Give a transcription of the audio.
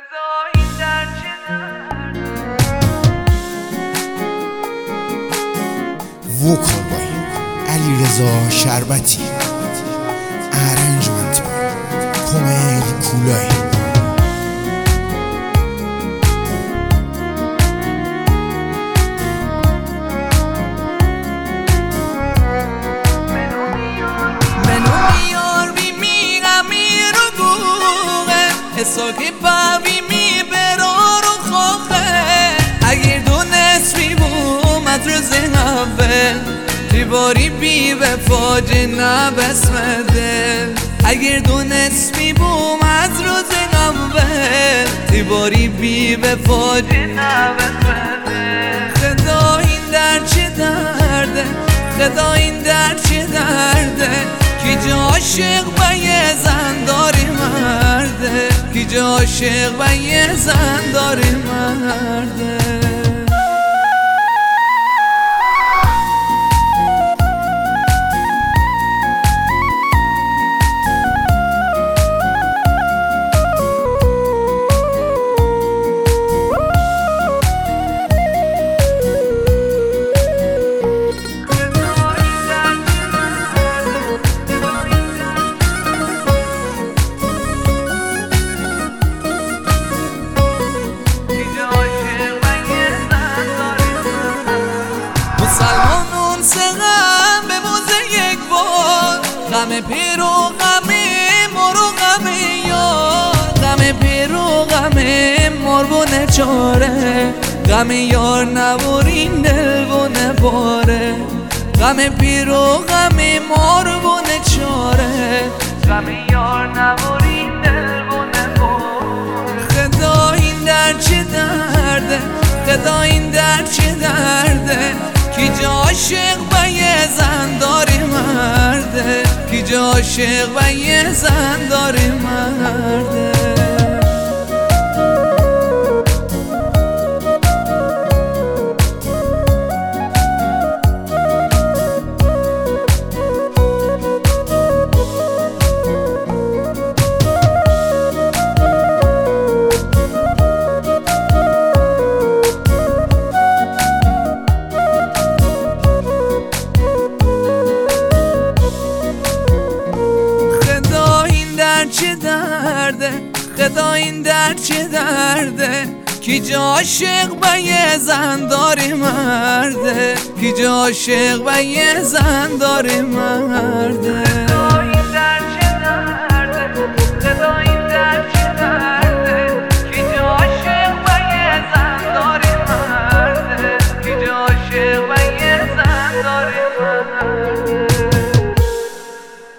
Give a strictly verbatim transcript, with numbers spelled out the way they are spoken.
وکالبای علیرضا شربتی، ارنجمنت کمیل کولایی. Så che pavi mi però رو خوخه اگر دونست بی بوم از روز اول دیواری بی وفا جنا بسمده اگر دونست بی بوم از روز اول دیواری بی وفا جنا بسمده خدا این درد چه درده خدا این درد چه درده کی جا عاشق و یه زن داری مرده کی جا عاشق و یه زن داری مرده. غم پیر و غم مر و غم یار غم پیر و غم مر و نچاره غم یار نبورین دل و نباره غم پیر و غم مر و نچاره غم یار نبورین دل و نباره خدا این درد چه درده خدا این درد چه درده کی جا عاشق و یه زن داری مرده کی جا عاشق و یه زن داری مرده. چه درده خدا این درد چه درده کی جا عاشق و یه زن داری مرده کی جا عاشق و یه زن داری مرده. خدا این درد چه درده خدا این درد چه درده کی جا عاشق و یه زن داری مرده کی جا عاشق و یه زن داری مرده.